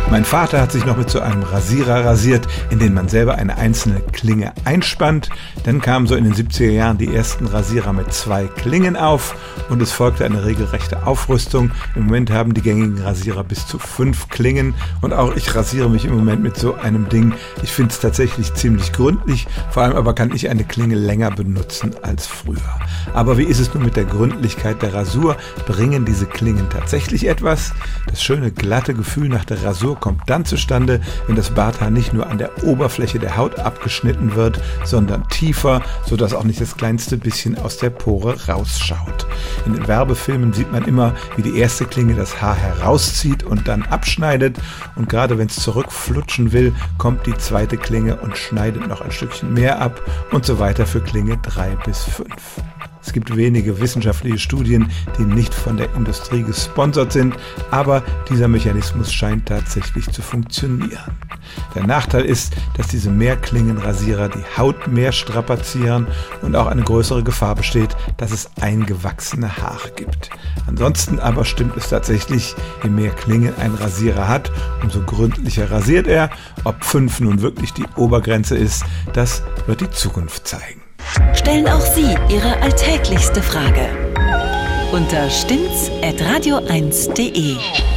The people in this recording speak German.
Mein Vater hat sich noch mit so einem Rasierer rasiert, in den man selber eine einzelne Klinge einspannt. Dann kamen so in den 70er Jahren die ersten Rasierer mit 2 Klingen auf und es folgte eine regelrechte Aufrüstung. Im Moment haben die gängigen Rasierer bis zu 5 Klingen und auch ich rasiere mich im Moment mit so einem Ding. Ich finde es tatsächlich ziemlich gründlich, vor allem aber kann ich eine Klinge länger benutzen als früher. Aber wie ist es nun mit der Gründlichkeit der Rasur? Bringen diese Klingen tatsächlich etwas? Das schöne glatte Gefühl nach der Rasur kommt dann zustande, wenn das Barthaar nicht nur an der Oberfläche der Haut abgeschnitten wird, sondern tiefer, sodass auch nicht das kleinste bisschen aus der Pore rausschaut. In den Werbefilmen sieht man immer, wie die erste Klinge das Haar herauszieht und dann abschneidet und gerade wenn es zurückflutschen will, kommt die zweite Klinge und schneidet noch ein Stückchen mehr ab und so weiter für Klinge 3 bis 5. Es gibt wenige wissenschaftliche Studien, die nicht von der Industrie gesponsert sind, aber dieser Mechanismus scheint tatsächlich zu funktionieren. Der Nachteil ist, dass diese Mehrklingenrasierer die Haut mehr strapazieren und auch eine größere Gefahr besteht, dass es eingewachsene Haare gibt. Ansonsten aber stimmt es tatsächlich, je mehr Klingen ein Rasierer hat, umso gründlicher rasiert er. Ob 5 nun wirklich die Obergrenze ist, das wird die Zukunft zeigen. Stellen auch Sie Ihre alltäglichste Frage unter stimmt's@radio1.de.